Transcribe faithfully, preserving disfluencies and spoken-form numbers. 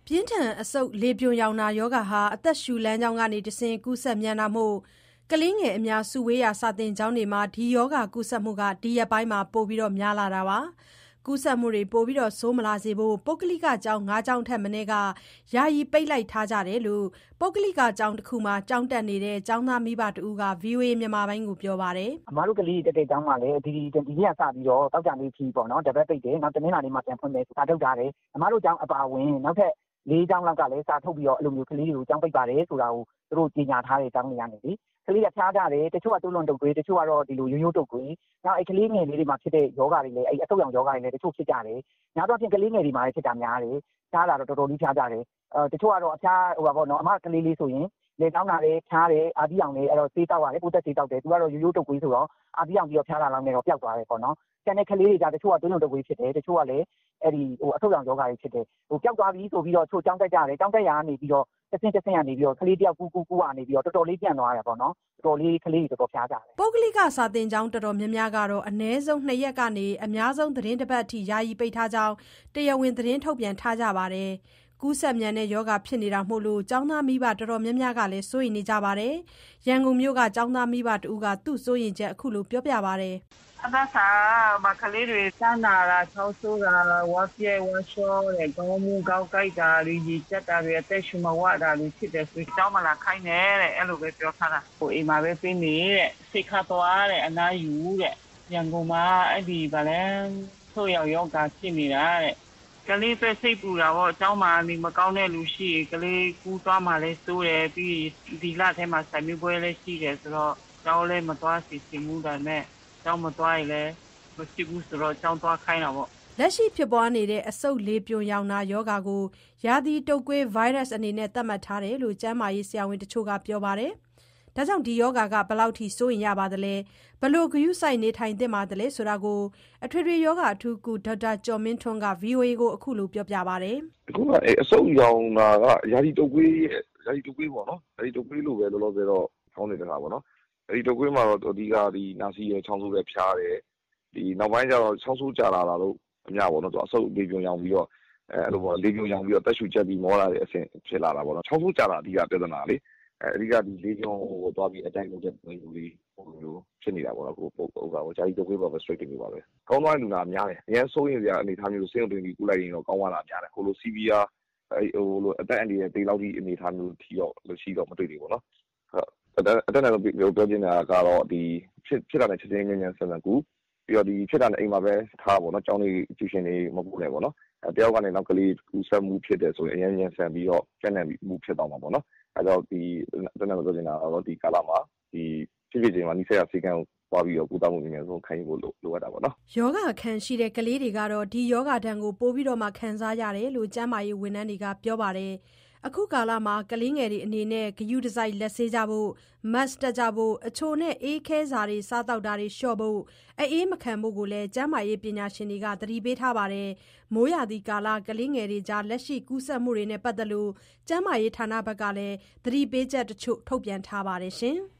ပြင်းထန်အဆုတ်လေပြွန်ရောင်နာရောဂါဟာအသက်ရှူလမ်းကြောင်းကနေတဆင့်ကူးစက်မြန်တာမို့ကလေးငယ်အများစုဝေးရာစာသင်ကျောင်းတွေမှာဒီရောဂါကူးစက်မှုဒီရက်ပိုင်းပိုများလာတာပါ။ကူးစက်မှုတွေပိုဆိုးမလာစေဖို့ပုဂ္ဂလိကကျောင်းငါးကျောင်းထက်မနည်းကယာယီပိတ်လိုက်ထားကြတယ်လို့ပုဂ္ဂလိကကျောင်းတစ်ခုမှာကျောင်းတက်နေတဲ့ကျောင်းသားမိဘတဦးက ဗွီအိုအေမြန်မာပိုင်းကိုပြောပါတယ်။အမားတို့ကလေးတက်တဲ့ကျောင်းမှာလည်းဒီဒီဒီနေ့ကစပြီးတော့တောက်ကြလေးဖြီးပေါ့နော်တပတ်ပိတ်တယ်နောက်တနင်္လာနေ့မှပြန်ဖွင့်မယ်စာထုတ်ထားတယ်။အမားတို့ကျောင်းအပါဝင်နောက်ထပ်လေးကျောင်းလောက်ကလည်းစာထုတ်ပြီးတော့အဲ့လိုမျိုးကလေးတွေကိုကျောင်းပိတ်ပါတယ်ဆိုတာကိုသူတို့ကြေညာထားတဲ့ကျောင်းတွေကနေလေကလေးကဖျားကြတယ်တချို့ကတုံးလုံးတုပ်တွေတချို့ကတော့ဒီလိုရိုးရိုးတုပ်တွေနောက်အဲ့ကလေးငယ်လေးတွေမှာဖြစ်တဲ့ယောဂါတွေလည်းအဲ့အဆုတ်ရောင်ယောဂါတွေလည်းတချို့ဖြစ်ကြတယ်။များသောအားဖြင့်ကလေးငယ်တွေမှာလည်းဖြစ်တာများတယ်။ဖျားတာတော့တော်တော်လေးဖျားကြတယ်။အဲတချို့ကတော့အဖျားဟိုပါပေါ့နော်အမကလေးလေးဆိုရင်လေတောင်းတာလည်းဖျားတယ်အာဒီအောင်လည်းအဲ့တော့ဆေးတောက်ရတယ်ပိုးသက်ဆေးတောက်တယ်သူကတော့ရိုးရိုးတုပ်တွေဆိုတော့အာဒီအောင်ပြီးတော့ဖျားတာလောက်နဲ့တော့ပျောက်သွားတယ်ပေါ့နော်။ကျန်တဲ့ကလေးတွေကတချို့ကတုံးလုံးတုပ်တွေဖြစ်တယ်တချို့ကလည်းအဲ့ဒီဟိုအဆုတ်ရောင်ယောဂါတွေဖြစ်တယ်ဟိုပျောက်သွားပြီဆိုပြီးတော့ချို့ကျောင်းတက်ကြတယ်ကျောင်းတက်ရာကနေပြီးတော့တစ်ဆင့်တစ်ဆင့်ကနေပြီးတော့ကလေးတယောက်ကူးကူးကူးကနေပြီးတော့တော်တော်လေးပြန့်သွားတယ်ပေါ့နော်တော်တော်လေးကလေးတွေတော်တော်ဖျားကြတယ်ပုဂ္ဂလိကစာသင်ကျောင်းတော်တော်များများကတော့အနည်းဆုံးနှစ်ရက်ကနေအများဆုံးသတင်းတစ်ပတ်အထိယာယီပိတ်ထားကြောင်းတရားဝင်သတင်းထုတ်ပြန်ထားကြပါတယ်ကူးစက်မြန်တဲ့ယောဂဖြစ်နေတာမို့လို့ကျောင်းသားမိဘတော်တော်များများကလည်းစိုးရိမ်နေကြပါတယ်ရန်ကုန်မြို့ကကျောင်းသားမိဘတဦးကသူ့စိုးရိမ်ချက်အခုလိုပြောပြပါတယ်အသက်စာမကလေးတွေစမ်းနာတာချောင်းဆိုးတာဝါပြဲဝါရှောတဲ့ကောင်းမှုကောက်ကြိုက်တာတွေကြီးစက်တာတွေအသက်ရှူမဝတာတွေဖြစ်တယ်ဆိုကျောင်းမလာခိုင်းနဲ့တဲ့အဲ့လိုပဲပြောထားတာဟိုအိမ်မှာပဲပြင်းနေတဲ့စိတ်ခါသွားတဲ့အနားယူတဲ့ရန်ကုန်မှာအဲ့ဒီဗလဲဆိုရောက်ယောဂဖြစ်နေတာတဲ့ကလေးပဲစိတ်ပူတာပေါ့အเจ้าမှာနေမကောင်းတဲ့လူရှိကလေးကူးသွားမှလဲစိုးတယ်ပြီးဒီလထဲမှာဆိုင်မျိုးပွဲလည်းရှိတယ်ဆိုတော့ကျောင်းလည်းမသွားစီစီမှုတာနဲ့ကျောင်းမသွားရင်လည်းမဖြစ်ဘူးဆိုတော့ကျောင်းသွားခိုင်းတာပေါ့လက်ရှိဖြစ်ပွားနေတဲ့အဆုတ်လေပြွန်ရောင်နာယောဂါကိုရာသီတုပ်ကွေးဗိုင်းရပ်စ်အနေနဲ့သတ်မှတ်ထားတယ်လို့ကျန်းမာရေးဆရာဝန်တချို့ကပြောပါတယ်ဒါကြောင့်ဒီယောဂါကဘယ်လောက်ထိစိုးရင်ရပါသလဲဘလို့ဂရုစိုက်နေထိုင်သင့်ပါသလဲဆိုတာကိုအထွေထွေယောဂအထူးကုဒေါက်တာကျော်မင်းထွန်းက ဗွီအိုအေ ကိုအခုလိုပြောပြပါတယ်အခုကအဆုတ်ရောင်နာကရာသီတုပ်ကွေးရာသီတုပ်ကွေးပေါ့နော်ရာသီတုပ်ကွေးလို့ပဲလောလောဆယ်တော့ဖောင်းနေတာပေါ့နော်အဲဒီတုပ်ကွေးမှာတော့အဓိကဒီနာစီရယ်ချောင်းဆိုးပဲဖျားတယ်ဒီနောက်ပိုင်းကျတော့ချောင်းဆိုးကြလာတာလို့အများပေါ့နော်သူအဆုတ်လေပြွန်ရောင်ပြီးတော့အဲအဲ့လိုပေါ့လေပြွန်ရောင်ပြီးတော့တက်ရှူချက်ပြီးမောလာတဲ့အဆင့်ဖြစ်လာတာပေါ့နော်ချောင်းဆိုးကြတာအဓိကပြဿနာလေအဲအဓိကဒီလေပြွန်ကိုသွားပြီးအတိုင်းလုပ်တဲ့လူတွေဟိုလိုဖြစ်နေတာပေါ့နော်ကိုပုတ်ပုတ်ကဟိုဂျာကြီးတုပ်ကွေးပါပဲ straight နေပါပဲကောင်းသွားလူနာများတယ်အရင်စိုးရင်စရာအနေထားမျိုးစေးုံတွင်ပြီးကူလိုက်ရင်တော့ကောင်းသွားတာများတယ်ဟိုလို severe အဲဟိုလိုအသက်အန္တရာယ်တေးလောက်ကြီးအနေထားမျိုးထီတော့လို့ရှိတော့မတွေ့သေးဘူးပေါ့နော်အတက်အတက်နဲ့ပြောပြောပြနေတာကတော့ဒီဖြစ်ဖြစ်တာနဲ့ချက်ချင်းငင်းငင်းဆန်ဆန်ကူပြီးတော့ဒီဖြစ်တာနဲ့အိမ်မှာပဲထားပါတော့ကျောင်းလေးကျူရှင်တွေမပူနဲ့ပေါ့နော်အဲတယောက်ကနေနောက်ကလေးကူးဆက်မှုဖြစ်တယ်ဆိုရင်အရင်ရင်ဆန်ပြီးတော့ကျန်နေမှုဖြစ်သွားမှာပေါ့နော်အဲတော့ဒီအတက်နဲ့ပြောနေတာကတော့ဒီကာလမှာဒီဖြစ်ဖြစ်ချင်းမှာနိစ္စရစေကံပွားပြီးတော့ကုသမှုအများဆုံးခံယူဖို့လိုအပ်တာပေါ့နော်ယောဂခံရှိတဲ့ကလေးတွေကတော့ဒီယောဂဒဏ်ကိုပိုပြီးတော့မှခံစားရတယ်လို့ကျန်းမာရေးဝန်ထမ်းတွေကပြောပါတယ်အခုကာလမှာကလေးငယ်တွေအနေနဲ့ဂရုတစိုက်လက်ဆေးကြဖို့ mask တပ်ကြဖို့အချိုနဲ့အေးခဲစာတွေစားတောက်တာတွေလျှော့ဖို့အေးမခံဖို့ကိုလည်းကျန်းမာရေးပညာရှင်တွေကသတိပေးထားပါတယ်မိုးရာသီကာလကလေးငယ်တွေကြားလက်ရှိကူးစက်မှုတွေနဲ့ပတ်သက်လို့ကျန်းမာရေးဌာနဘက်ကလည်းသတိပေးချက်တချို့ထုတ်ပြန်ထားပါတယ်ရှင်